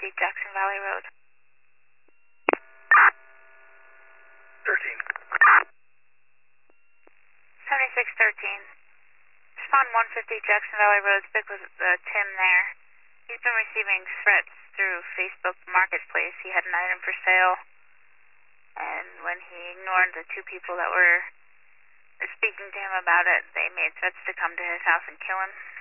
Jackson Valley Road. 13. 7613. Respond 150 Jackson Valley Road. Speak with Tim there. He's been receiving threats through Facebook Marketplace. He had an item for sale, and when he ignored the two people that were speaking to him about it, they made threats to come to his house and kill him.